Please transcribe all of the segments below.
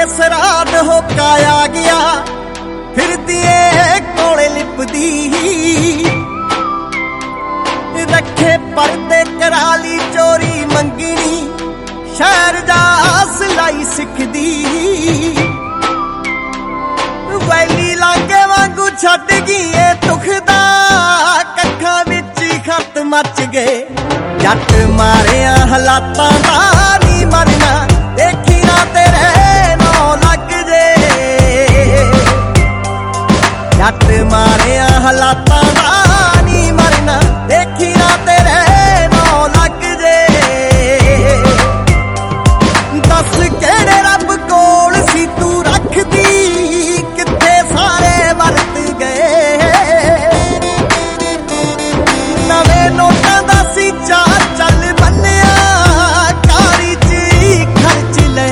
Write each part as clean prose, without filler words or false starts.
सराद होका आ गया फिरदी कोले लिपदी रखे पर्दे कराली चोरी मंगनी शहर जा सिलाई सिखदी वैली लागे वांगू छड़ गई दुखदा कखा विच खत मच गए जट मारिया हालातां दा नी मरना देखी ना तेरे नौ लग जे जट मारिया हालातां दा नी मरना देखी ना तेरे नौ लग जे दस केड़े रब कोल सी तू रखदी किथे सारे वरत गए नवे नोटां दा सी चार चल बन्निया कारी च खर्च ले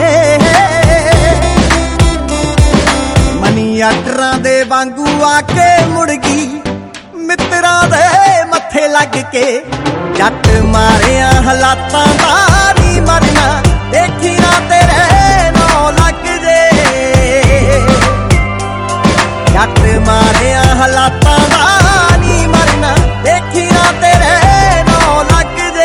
मनी अटरां दे वांगू आके मुड़ गई मित्रा दे मथे लग के जट मारिया हालातां दा नी मरना देखी ना तेरे नौ लग जे जट मारिया हालातां दा नी मरना देखी ना तेरे नौ लग जे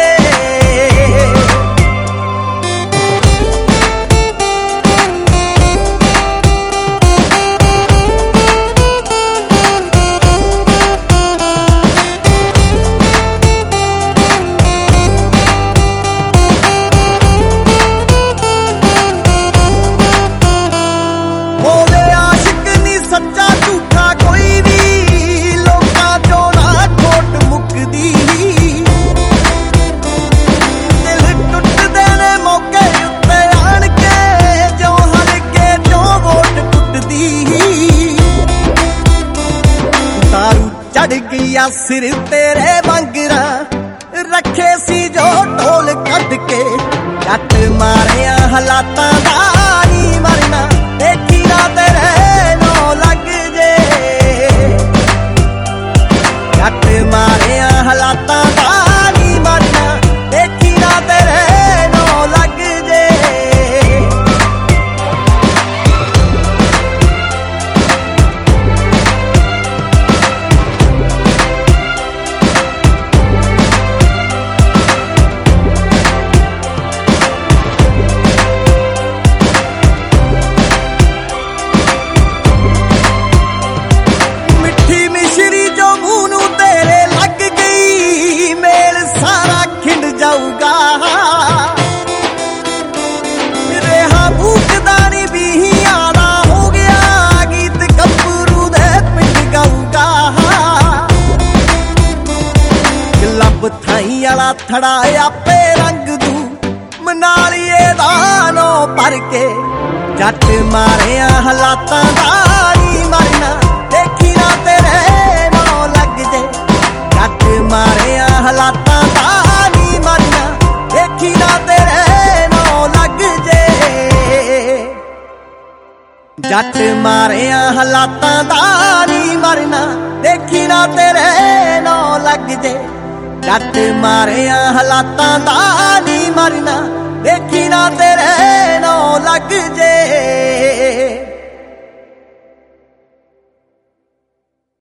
चढ़ गया सिर तेरे वांगरा रखे सी जो ढोल कट के जट मारिया हालातां दा नी मरना देखी ना तेरे नौ लग जे जट मारिया हालातां दा नी मरना देखी ना तेरे नौ लग जे थाई वाला थड़ा आपे रंग दू मनालिए दा नो भर के जट मारिया हालातां दा नी मरना देखी ना तेरे नौ लग जे जट मारिया हालातां दा नी मरना देखी ना तेरे नौ लग जे जट मारिया हालातां दा नी मरना देखी ना तेरे नौ लग जे जट मारिया हालातां दा नी मरना देखी ना तेरे नौ लग जे।